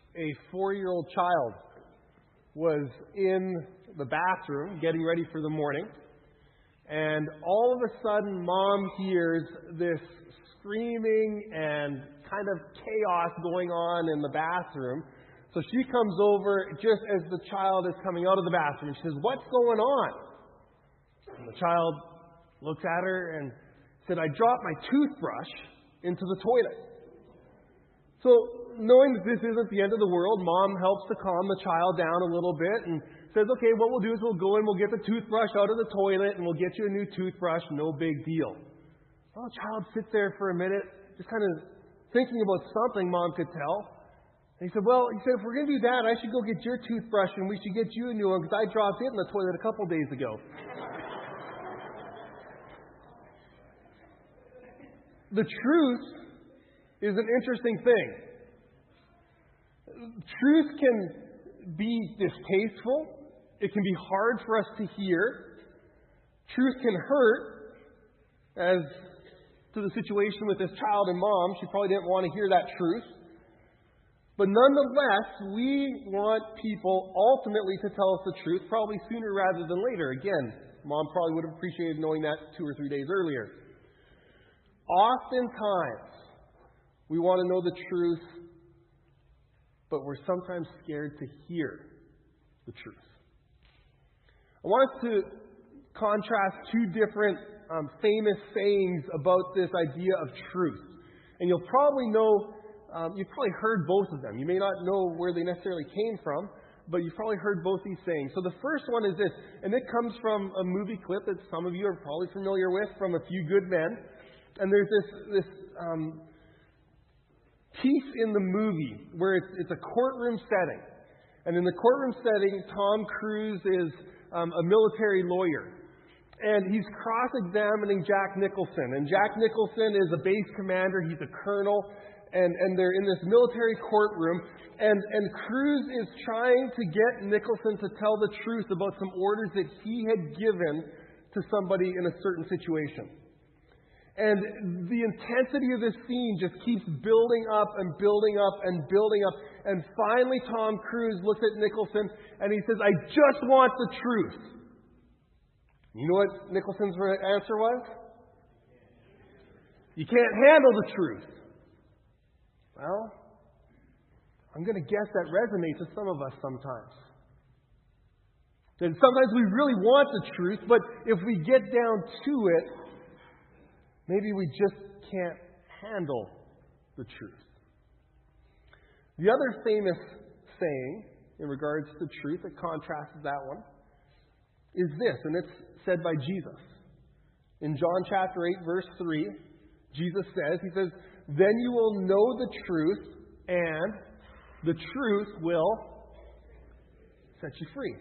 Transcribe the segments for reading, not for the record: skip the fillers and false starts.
a 4-year-old child was in the bathroom getting ready for the morning, and all of a sudden Mom hears this screaming and kind of chaos going on in the bathroom. So she comes over just as the child is coming out of the bathroom. She says, "What's going on?" And the child looks at her and said, "I dropped my toothbrush into the toilet." So knowing that this isn't the end of the world, Mom helps to calm the child down a little bit and says, "Okay, what we'll do is we'll go in, we'll get the toothbrush out of the toilet, and we'll get you a new toothbrush, no big deal." Well, the child sits there for a minute, just kind of thinking about something, Mom could tell. And he said, "If we're going to do that, I should go get your toothbrush and we should get you a new one because I dropped it in the toilet a couple days ago." The truth is an interesting thing. Truth can be distasteful. It can be hard for us to hear. Truth can hurt, as to the situation with this child and Mom. She probably didn't want to hear that truth. But nonetheless, we want people ultimately to tell us the truth, probably sooner rather than later. Again, Mom probably would have appreciated knowing that 2 or 3 days earlier. Oftentimes, we want to know the truth, but we're sometimes scared to hear the truth. I want us to contrast 2 different famous sayings about this idea of truth. And you'll probably know, you've probably heard both of them. You may not know where they necessarily came from, but you've probably heard both these sayings. So the first one is this, and it comes from a movie clip that some of you are probably familiar with, from A Few Good Men. And there's this piece in the movie where it's a courtroom setting. And in the courtroom setting, Tom Cruise is a military lawyer. And he's cross-examining Jack Nicholson. And Jack Nicholson is a base commander. He's a colonel. And they're in this military courtroom. And Cruise is trying to get Nicholson to tell the truth about some orders that he had given to somebody in a certain situation. And the intensity of this scene just keeps building up and building up and building up. And finally, Tom Cruise looks at Nicholson and he says, "I just want the truth." You know what Nicholson's answer was? "You can't handle the truth." Well, I'm going to guess that resonates with some of us sometimes. And sometimes we really want the truth, but if we get down to it, maybe we just can't handle the truth. The other famous saying in regards to truth that contrasts that one is this, and it's said by Jesus. In John chapter 8, verse 3, Jesus says, he says, "Then you will know the truth, and the truth will set you free."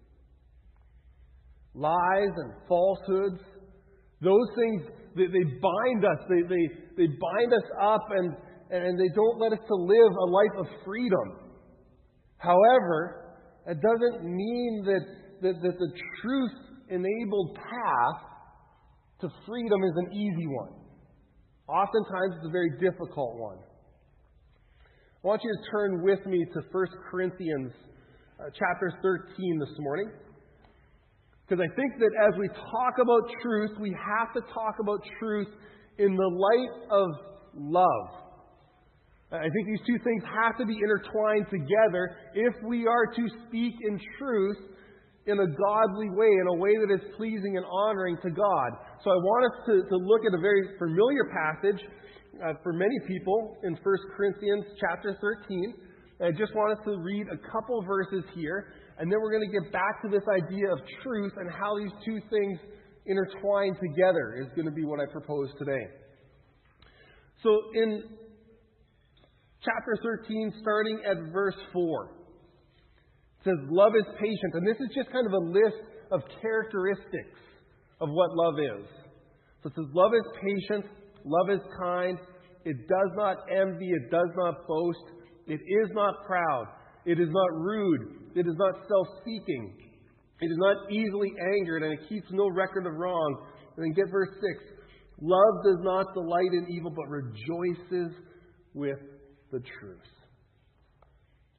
Lies and falsehoods, those things, they bind us. They bind us up, and they don't let us to live a life of freedom. However, it doesn't mean that the truth-enabled path to freedom is an easy one. Oftentimes, it's a very difficult one. I want you to turn with me to 1 Corinthians chapter 13 this morning. Because I think that as we talk about truth, we have to talk about truth in the light of love. I think these two things have to be intertwined together if we are to speak in truth in a godly way, in a way that is pleasing and honoring to God. So I want us to look at a very familiar passage for many people in 1 Corinthians chapter 13. I just want us to read a couple verses here, and then we're going to get back to this idea of truth and how these two things intertwine together is going to be what I propose today. So in chapter 13, starting at verse 4, it says, "Love is patient." And this is just kind of a list of characteristics of what love is. So it says, "Love is patient, love is kind, it does not envy, it does not boast, it is not proud, it is not rude, it is not self-seeking, it is not easily angered, and it keeps no record of wrong." And then get verse 6. "Love does not delight in evil, but rejoices with the truth."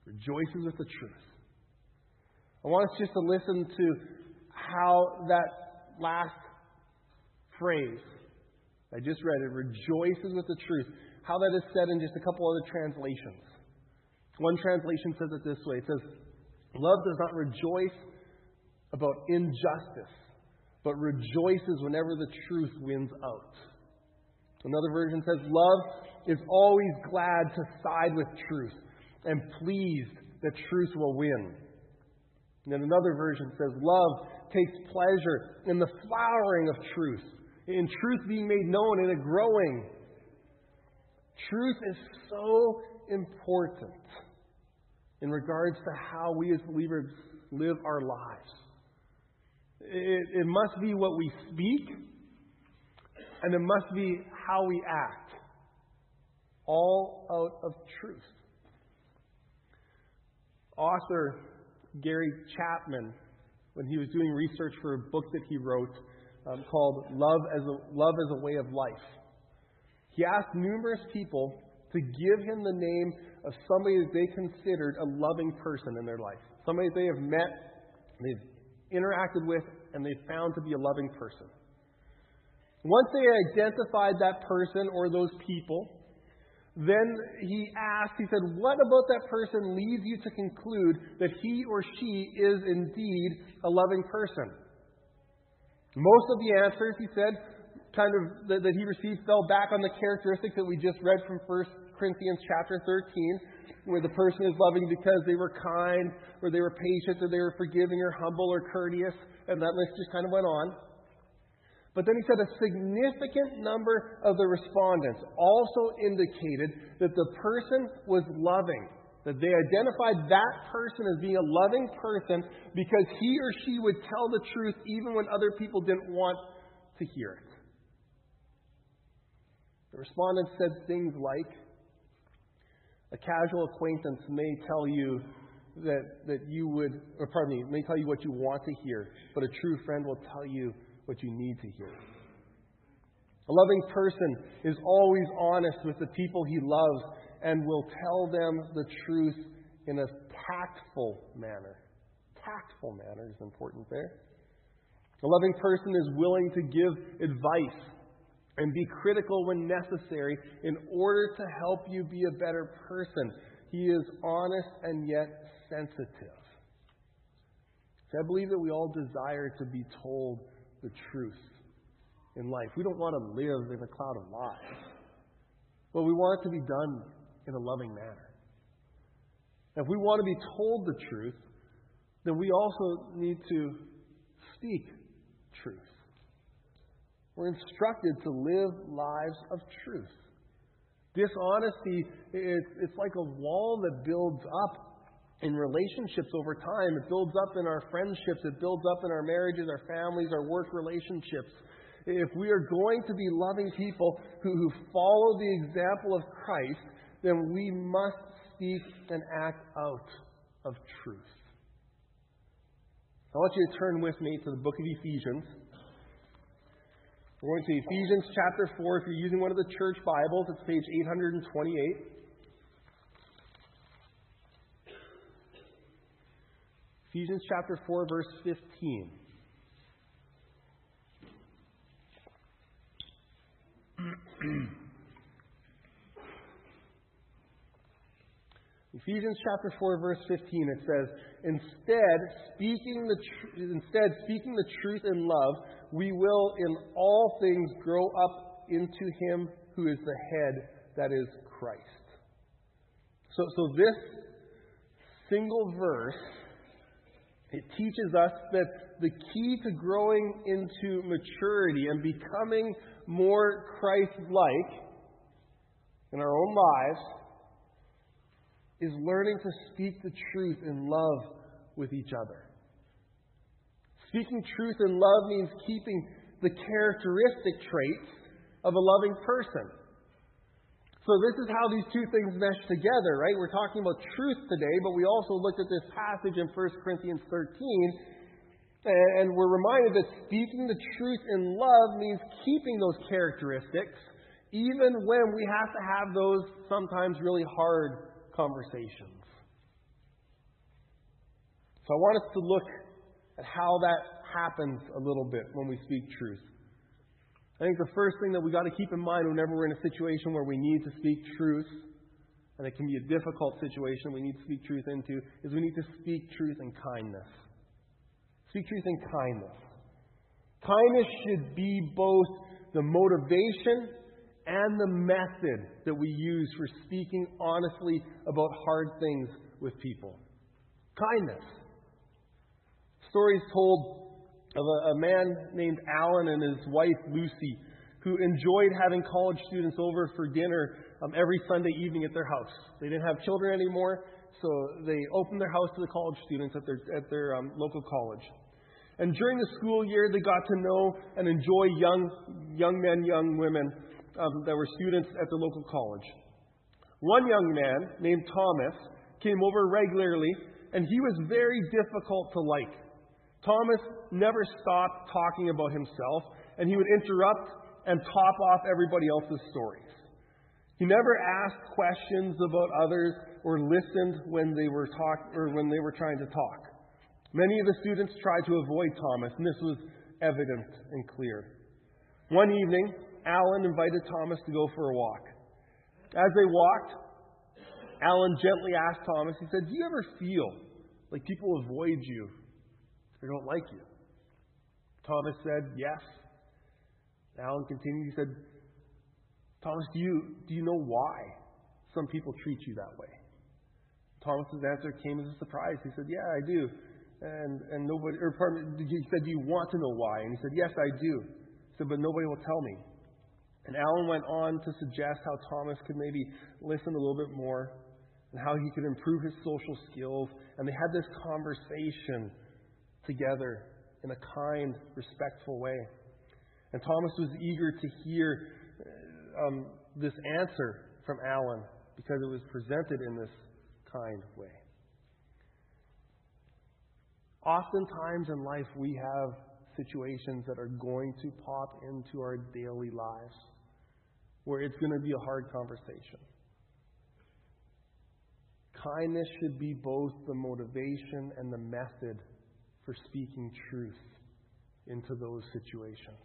Rejoices with the truth. I want us just to listen to how that last phrase I just read, it rejoices with the truth, how that is said in just a couple other translations. One translation says it this way. It says, love does not rejoice about injustice, but rejoices whenever the truth wins out. Another version says, love is always glad to side with truth and pleased that truth will win. And then another version says, love takes pleasure in the flowering of truth, in truth being made known and it growing. Truth is so important in regards to how we as believers live our lives. It must be what we speak, and it must be how we act, all out of truth. Author Gary Chapman, when he was doing research for a book that he wrote called Love as a Way of Life, he asked numerous people to give him the name of somebody that they considered a loving person in their life. Somebody that they have met, they've interacted with, and they've found to be a loving person. Once they identified that person or those people, then he said, what about that person leads you to conclude that he or she is indeed a loving person? Most of the answers, he said, that he received fell back on the characteristics that we just read from 1 Corinthians chapter 13, where the person is loving because they were kind, or they were patient, or they were forgiving, or humble, or courteous, and that list just kind of went on. But then he said a significant number of the respondents also indicated that the person was loving, that they identified that person as being a loving person because he or she would tell the truth even when other people didn't want to hear it. The respondents said things like, a casual acquaintance may tell you may tell you what you want to hear, but a true friend will tell you what you need to hear. A loving person is always honest with the people he loves and will tell them the truth in a tactful manner. Tactful manner is important there. A loving person is willing to give advice and be critical when necessary in order to help you be a better person. He is honest and yet sensitive. So I believe that we all desire to be told the truth in life. We don't want to live in a cloud of lies, but we want it to be done in a loving manner. If we want to be told the truth, then we also need to speak truth. We're instructed to live lives of truth. Dishonesty, it's like a wall that builds up in relationships over time. It builds up in our friendships. It builds up in our marriages, our families, our work relationships. If we are going to be loving people who follow the example of Christ, then we must speak and act out of truth. I want you to turn with me to the book of Ephesians. We're going to Ephesians chapter 4. If you're using one of the church Bibles, it's page 828. Ephesians chapter 4, verse 15. Ephesians chapter 4, verse 15, it says, Instead, speaking the truth in love, we will in all things grow up into Him who is the head, that is Christ. So this single verse, it teaches us that the key to growing into maturity and becoming more Christ-like in our own lives is learning to speak the truth in love with each other. Speaking truth in love means keeping the characteristic traits of a loving person. So this is how these two things mesh together, right? We're talking about truth today, but we also looked at this passage in 1 Corinthians 13, and we're reminded that speaking the truth in love means keeping those characteristics, even when we have to have those sometimes really hard conversations. So I want us to look at how that happens a little bit when we speak truth. I think the first thing that we got to keep in mind whenever we're in a situation where we need to speak truth, and it can be a difficult situation we need to speak truth into, is we need to speak truth in kindness. Speak truth in kindness. Kindness should be both the motivation and the method that we use for speaking honestly about hard things with people. Kindness. Stories told of a man named Alan and his wife Lucy, who enjoyed having college students over for dinner every Sunday evening at their house. They didn't have children anymore, so they opened their house to the college students at their local college. And during the school year, they got to know and enjoy young men, young women that were students at the local college. One young man named Thomas came over regularly, and he was very difficult to like. Thomas never stopped talking about himself, and he would interrupt and top off everybody else's stories. He never asked questions about others or listened when they were trying to talk. Many of the students tried to avoid Thomas, and this was evident and clear. One evening, Alan invited Thomas to go for a walk. As they walked, Alan gently asked Thomas, he said, "Do you ever feel like people avoid you? They don't like you?" Thomas said, "Yes." Alan continued. He said, "Thomas, do you know why some people treat you that way?" Thomas's answer came as a surprise. He said, "Yeah, I do." And nobody, or pardon me, he said, "Do you want to know why?" And he said, "Yes, I do." He said, "But nobody will tell me." And Alan went on to suggest how Thomas could maybe listen a little bit more and how he could improve his social skills. And they had this conversation together in a kind, respectful way. And Thomas was eager to hear this answer from Alan because it was presented in this kind way. Oftentimes in life we have situations that are going to pop into our daily lives where it's going to be a hard conversation. Kindness should be both the motivation and the method for speaking truth into those situations.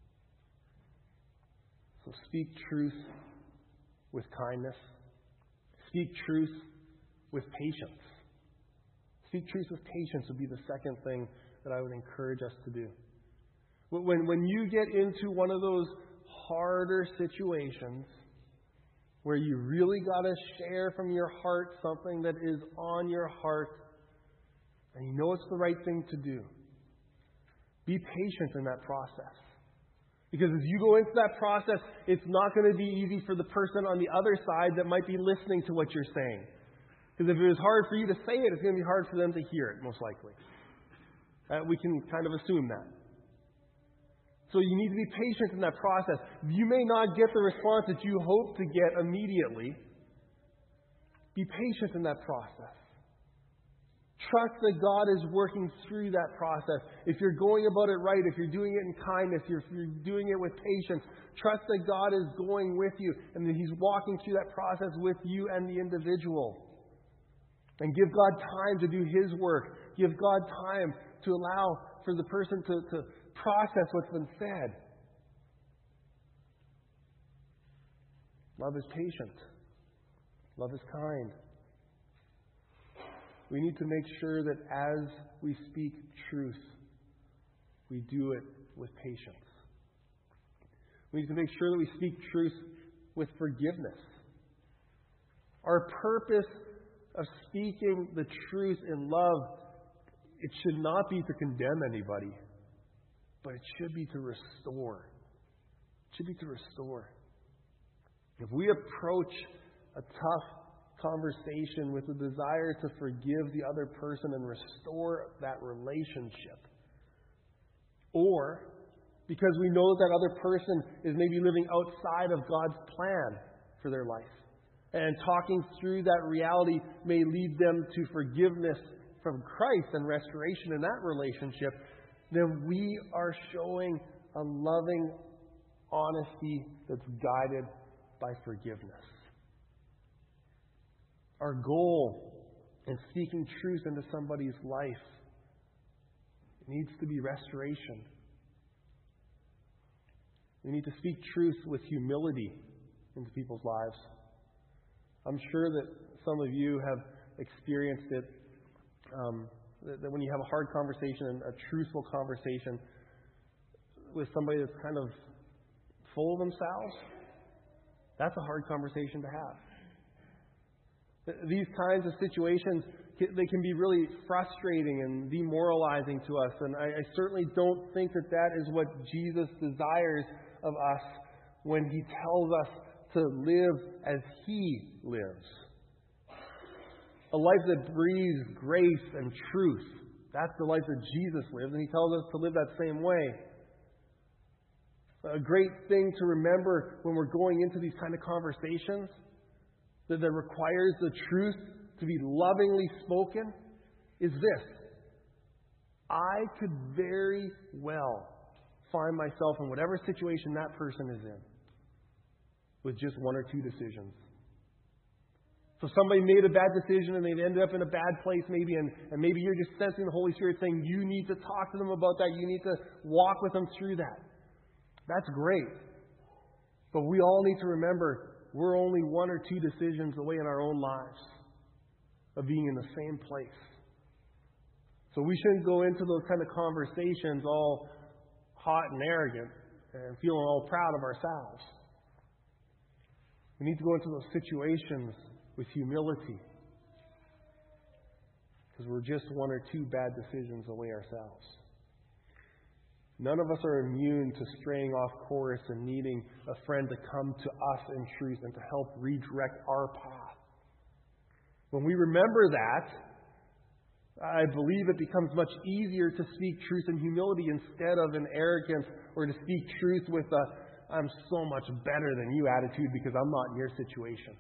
So speak truth with kindness. Speak truth with patience. Speak truth with patience would be the second thing that I would encourage us to do. When you get into one of those harder situations where you really got to share from your heart something that is on your heart and you know it's the right thing to do, be patient in that process. Because as you go into that process, it's not going to be easy for the person on the other side that might be listening to what you're saying. Because if it was hard for you to say it, it's going to be hard for them to hear it, most likely. We can kind of assume that. So you need to be patient in that process. You may not get the response that you hope to get immediately. Be patient in that process. Trust that God is working through that process. If you're going about it right, if you're doing it in kindness, if you're doing it with patience, trust that God is going with you and that He's walking through that process with you and the individual. And give God time to do His work. Give God time to allow for the person to process what's been said. Love is patient. Love is kind. We need to make sure that as we speak truth, we do it with patience. We need to make sure that we speak truth with forgiveness. Our purpose of speaking the truth in love, it should not be to condemn anybody, but it should be to restore. It should be to restore. If we approach a tough conversation with a desire to forgive the other person and restore that relationship, or because we know that other person is maybe living outside of God's plan for their life, and talking through that reality may lead them to forgiveness from Christ and restoration in that relationship, then we are showing a loving honesty that's guided by forgiveness. Our goal and speaking truth into somebody's life. It needs to be restoration. We need to speak truth with humility into people's lives. I'm sure that some of you have experienced it, that when you have a hard conversation, a truthful conversation with somebody that's kind of full of themselves, that's a hard conversation to have. These kinds of situations, they can be really frustrating and demoralizing to us. And I certainly don't think that that is what Jesus desires of us when He tells us to live as He lives. A life that breathes grace and truth. That's the life that Jesus lives, and He tells us to live that same way. A great thing to remember when we're going into these kind of conversations that requires the truth to be lovingly spoken is this. I could very well find myself in whatever situation that person is in with just one or two decisions. So somebody made a bad decision and they've ended up in a bad place maybe, and maybe you're just sensing the Holy Spirit saying you need to talk to them about that. You need to walk with them through that. That's great. But we all need to remember we're only one or two decisions away in our own lives of being in the same place. So we shouldn't go into those kind of conversations all hot and arrogant and feeling all proud of ourselves. We need to go into those situations with humility, because we're just one or two bad decisions away ourselves. None of us are immune to straying off course and needing a friend to come to us in truth and to help redirect our path. When we remember that, I believe it becomes much easier to speak truth in humility instead of in arrogance, or to speak truth with a I'm so much better than you attitude because I'm not in your situation.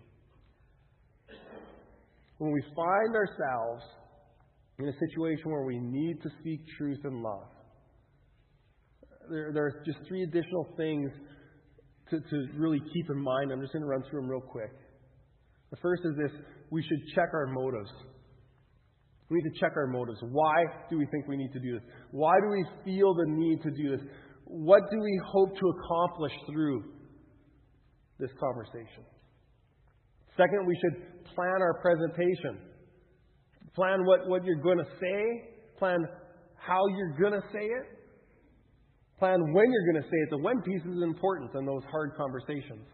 When we find ourselves in a situation where we need to speak truth in love, there are just three additional things to really keep in mind. I'm just going to run through them real quick. The first is this: we should check our motives. We need to check our motives. Why do we think we need to do this? Why do we feel the need to do this? What do we hope to accomplish through this conversation? Second, we should plan our presentation. Plan what you're going to say. Plan how you're going to say it. Plan when you're going to say it. The when piece is important in those hard conversations.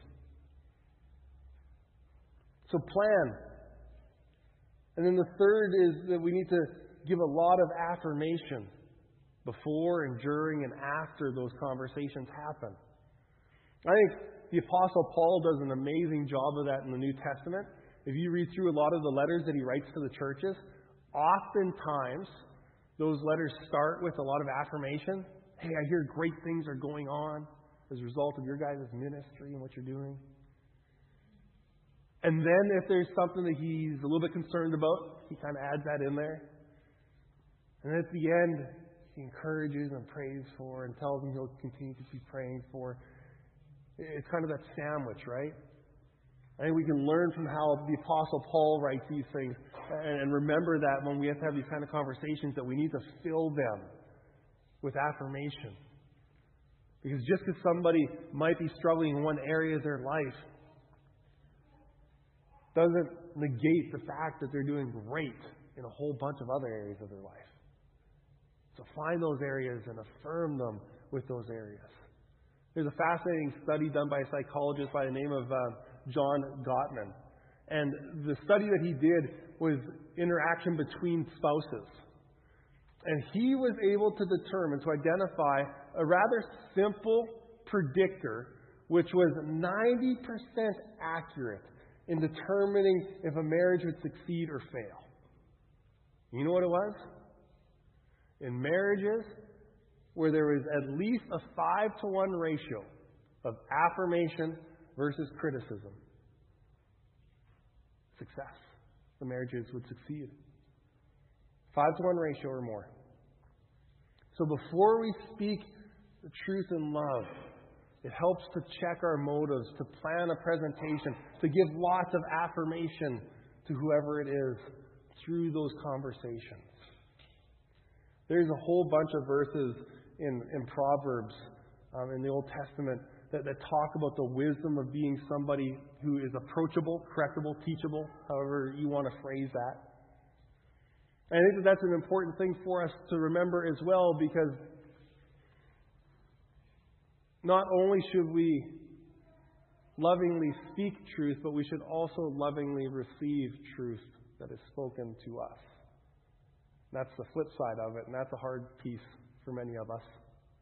So plan. And then the third is that we need to give a lot of affirmation before and during and after those conversations happen. I think the Apostle Paul does an amazing job of that in the New Testament. If you read through a lot of the letters that he writes to the churches, oftentimes those letters start with a lot of affirmation. Hey, I hear great things are going on as a result of your guys' ministry and what you're doing. And then if there's something that he's a little bit concerned about, he kind of adds that in there. And at the end, he encourages and prays for and tells them he'll continue to be praying for. It's kind of that sandwich, right? I think we can learn from how the Apostle Paul writes these things and remember that when we have to have these kind of conversations that we need to fill them with affirmation. Because just because somebody might be struggling in one area of their life doesn't negate the fact that they're doing great in a whole bunch of other areas of their life. So find those areas and affirm them with those areas. There's a fascinating study done by a psychologist by the name of John Gottman. And the study that he did was interaction between spouses. And he was able to determine, to identify a rather simple predictor, which was 90% accurate in determining if a marriage would succeed or fail. You know what it was? In marriages where there was at least a 5-to-1 ratio of affirmation versus criticism, success. The marriages would succeed. 5-to-1 ratio or more. So before we speak the truth in love, it helps to check our motives, to plan a presentation, to give lots of affirmation to whoever it is through those conversations. There's a whole bunch of verses in Proverbs in the Old Testament that talk about the wisdom of being somebody who is approachable, correctable, teachable, however you want to phrase that. And I think that's an important thing for us to remember as well, because not only should we lovingly speak truth, but we should also lovingly receive truth that is spoken to us. That's the flip side of it, and that's a hard piece for many of us.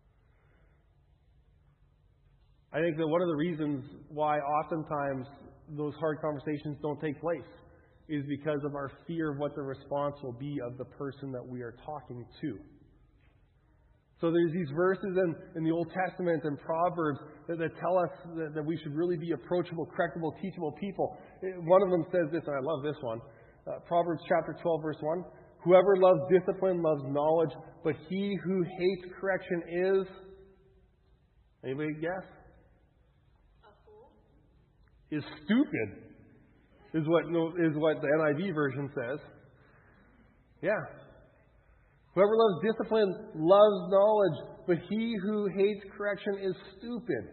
I think that one of the reasons why oftentimes those hard conversations don't take place is because of our fear of what the response will be of the person that we are talking to. So there's these verses in the Old Testament and Proverbs that tell us that we should really be approachable, correctable, teachable people. One of them says this, and I love this one. Proverbs chapter 12, verse 1. Whoever loves discipline loves knowledge, but he who hates correction is... Anybody guess? A fool. Is stupid, is what the NIV version says. Yeah. Whoever loves discipline loves knowledge, but he who hates correction is stupid.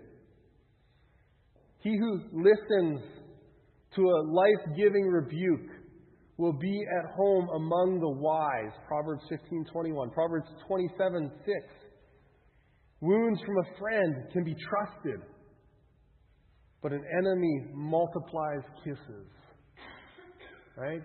He who listens to a life-giving rebuke will be at home among the wise. Proverbs 15:21. Proverbs 27:6. Wounds from a friend can be trusted, but an enemy multiplies kisses. Right?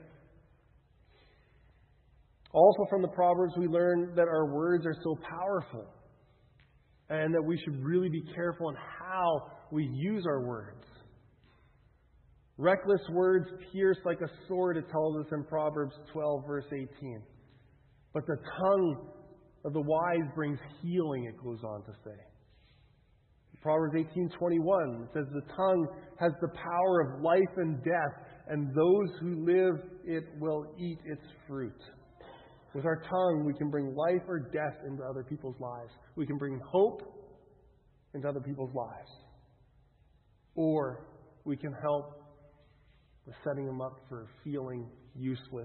Also from the Proverbs, we learn that our words are so powerful and that we should really be careful in how we use our words. Reckless words pierce like a sword, it tells us in Proverbs 12, verse 18. But the tongue of the wise brings healing, it goes on to say. Proverbs 18:21 says, the tongue has the power of life and death, and those who live it will eat its fruit. With our tongue, we can bring life or death into other people's lives. We can bring hope into other people's lives. Or we can help with setting them up for feeling useless.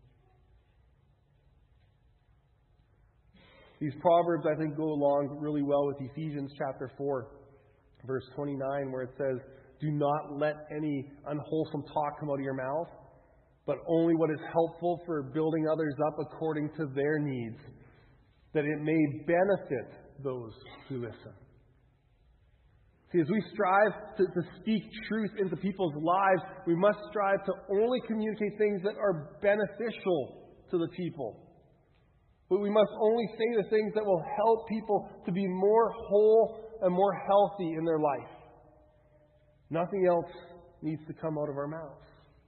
These Proverbs, I think, go along really well with Ephesians chapter 4, verse 29, where it says, do not let any unwholesome talk come out of your mouth, but only what is helpful for building others up according to their needs, that it may benefit those who listen. See, as we strive to speak truth into people's lives, we must strive to only communicate things that are beneficial to the people. But we must only say the things that will help people to be more whole and more healthy in their life. Nothing else needs to come out of our mouths.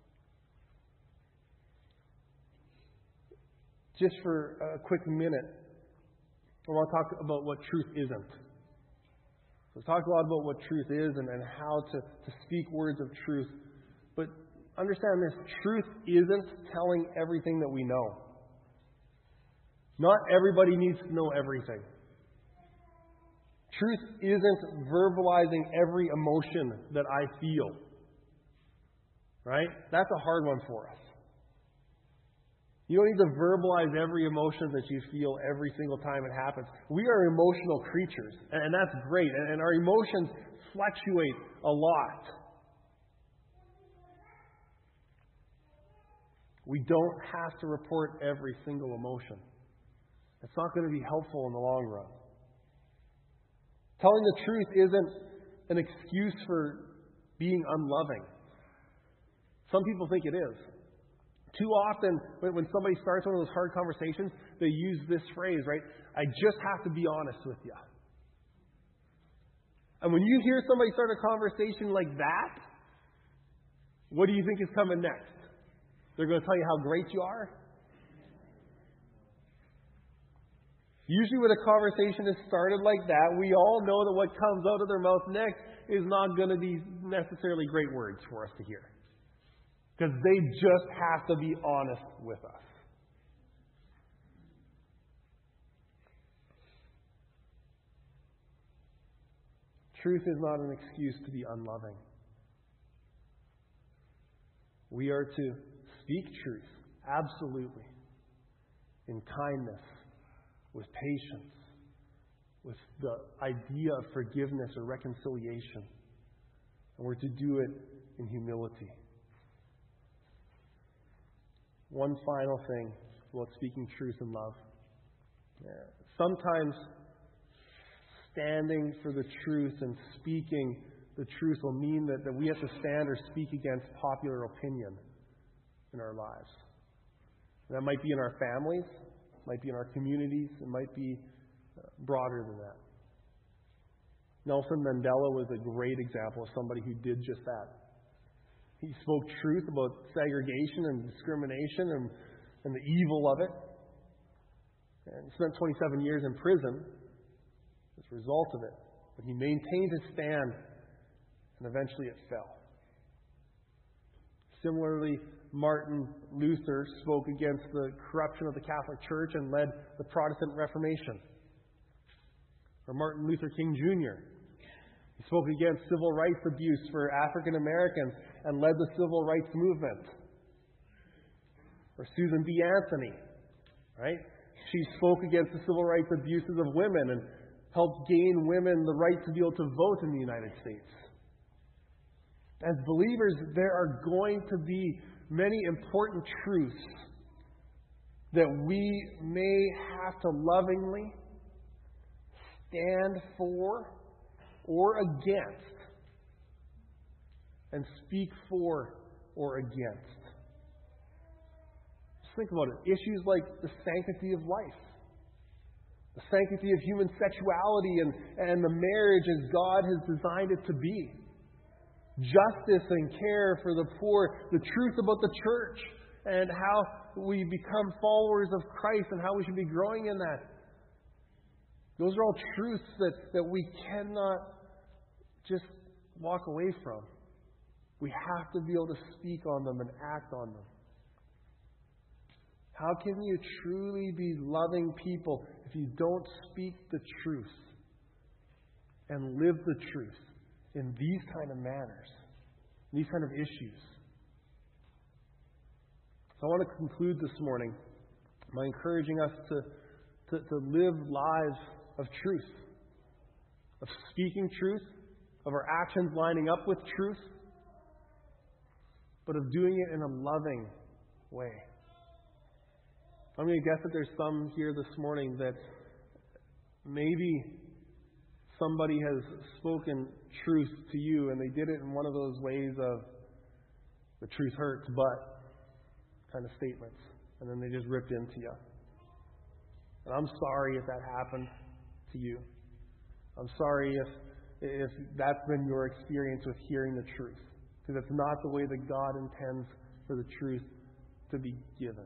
Just for a quick minute, I want to talk about what truth isn't. We've talked a lot about what truth is and how to speak words of truth. But understand this, truth isn't telling everything that we know. Not everybody needs to know everything. Truth isn't verbalizing every emotion that I feel. Right? That's a hard one for us. You don't need to verbalize every emotion that you feel every single time it happens. We are emotional creatures, and that's great. And our emotions fluctuate a lot. We don't have to report every single emotion. It's not going to be helpful in the long run. Telling the truth isn't an excuse for being unloving. Some people think it is. Too often, when somebody starts one of those hard conversations, they use this phrase, right? I just have to be honest with you. And when you hear somebody start a conversation like that, what do you think is coming next? They're going to tell you how great you are? Usually when a conversation is started like that, we all know that what comes out of their mouth next is not going to be necessarily great words for us to hear. Because they just have to be honest with us. Truth is not an excuse to be unloving. We are to speak truth Absolutely. In kindness, with patience, with the idea of forgiveness or reconciliation. And we're to do it in humility. One final thing about speaking truth in love. Sometimes standing for the truth and speaking the truth will mean that we have to stand or speak against popular opinion in our lives. And that might be in our families, it might be in our communities, it might be broader than that. Nelson Mandela was a great example of somebody who did just that. He spoke truth about segregation and discrimination and the evil of it. And he spent 27 years in prison as a result of it. But he maintained his stand, and eventually it fell. Similarly, Martin Luther spoke against the corruption of the Catholic Church and led the Protestant Reformation. Or Martin Luther King Jr. He spoke against civil rights abuse for African Americans and led the civil rights movement. Or Susan B. Anthony, right? She spoke against the civil rights abuses of women and helped gain women the right to be able to vote in the United States. As believers, there are going to be many important truths that we may have to lovingly stand for or against, and speak for or against. Just think about it. Issues like the sanctity of life, the sanctity of human sexuality and the marriage as God has designed it to be, justice and care for the poor, the truth about the church, and how we become followers of Christ and how we should be growing in that. Those are all truths that we cannot just walk away from. We have to be able to speak on them and act on them. How can you truly be loving people if you don't speak the truth and live the truth in these kind of manners, these kind of issues? So I want to conclude this morning by encouraging us to live lives of truth, of speaking truth, of our actions lining up with truth, but of doing it in a loving way. I'm going to guess that there's some here this morning that maybe somebody has spoken truth to you and they did it in one of those ways of the truth hurts, but kind of statements, and then they just ripped into you. And I'm sorry if that happened to you. I'm sorry if that's been your experience with hearing the truth, because it's not the way that God intends for the truth to be given.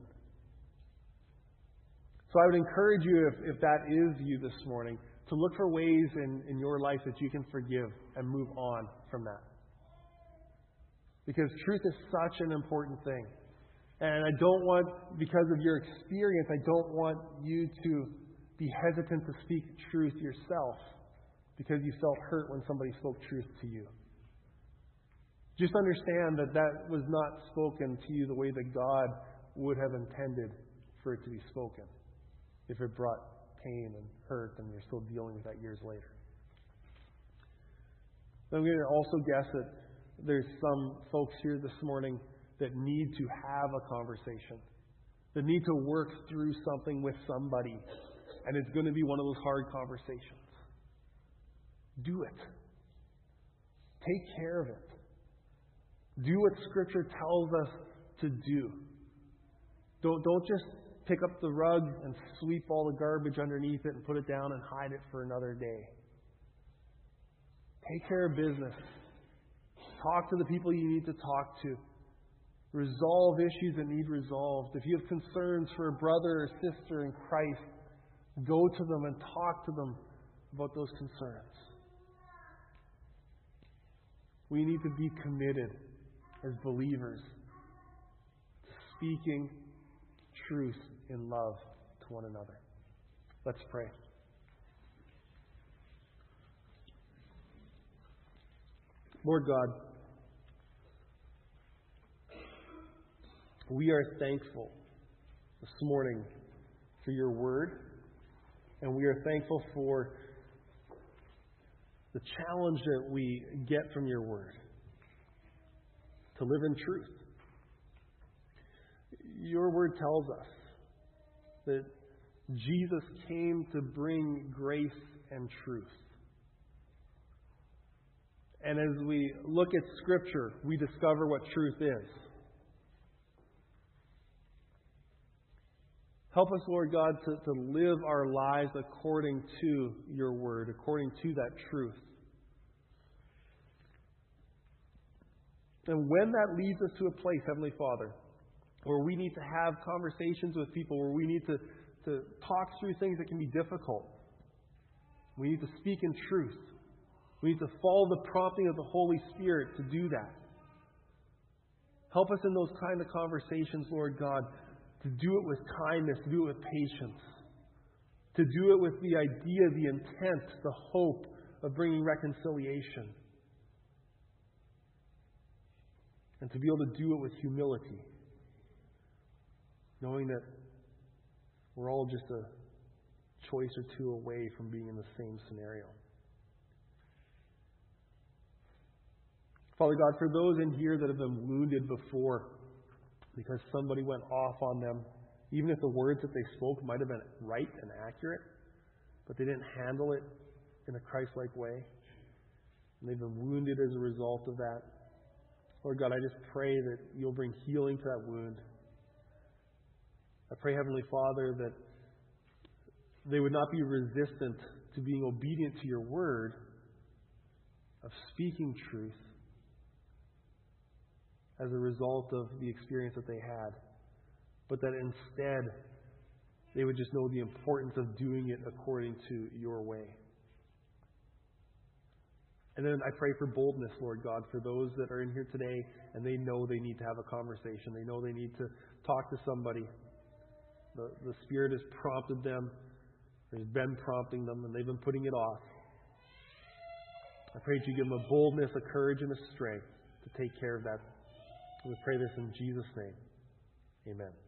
So I would encourage you, if that is you this morning, to look for ways in your life that you can forgive and move on from that. Because truth is such an important thing. And I don't want, because of your experience, I don't want you to be hesitant to speak truth yourself because you felt hurt when somebody spoke truth to you. Just understand that that was not spoken to you the way that God would have intended for it to be spoken, if it brought pain and hurt and you're still dealing with that years later. I'm going to also guess that there's some folks here this morning that need to have a conversation, that need to work through something with somebody, and it's going to be one of those hard conversations. Do it. Take care of it. Do what Scripture tells us to do. Don't just pick up the rug and sweep all the garbage underneath it and put it down and hide it for another day. Take care of business. Talk to the people you need to talk to. Resolve issues that need resolved. If you have concerns for a brother or sister in Christ, go to them and talk to them about those concerns. We need to be committed as believers to speaking truth in love to one another. Let's pray. Lord God, we are thankful this morning for your word. And we are thankful for the challenge that we get from your word to live in truth. Your word tells us that Jesus came to bring grace and truth. And as we look at Scripture, we discover what truth is. Help us, Lord God, to live our lives according to your word, according to that truth. And when that leads us to a place, Heavenly Father, where we need to have conversations with people, where we need to talk through things that can be difficult, we need to speak in truth. We need to follow the prompting of the Holy Spirit to do that. Help us in those kind of conversations, Lord God, to do it with kindness, to do it with patience, to do it with the idea, the intent, the hope of bringing reconciliation, and to be able to do it with humility, knowing that we're all just a choice or two away from being in the same scenario. Father God, for those in here that have been wounded before because somebody went off on them, even if the words that they spoke might have been right and accurate, but they didn't handle it in a Christ-like way, and they've been wounded as a result of that. Lord God, I just pray that you'll bring healing to that wound. I pray, Heavenly Father, that they would not be resistant to being obedient to your word, of speaking truth, as a result of the experience that they had, but that instead they would just know the importance of doing it according to your way. And then I pray for boldness, Lord God, for those that are in here today and they know they need to have a conversation. They know they need to talk to somebody. The Spirit has prompted them, or has been prompting them, and they've been putting it off. I pray that you give them a boldness, a courage, and a strength to take care of that. We pray this in Jesus' name. Amen.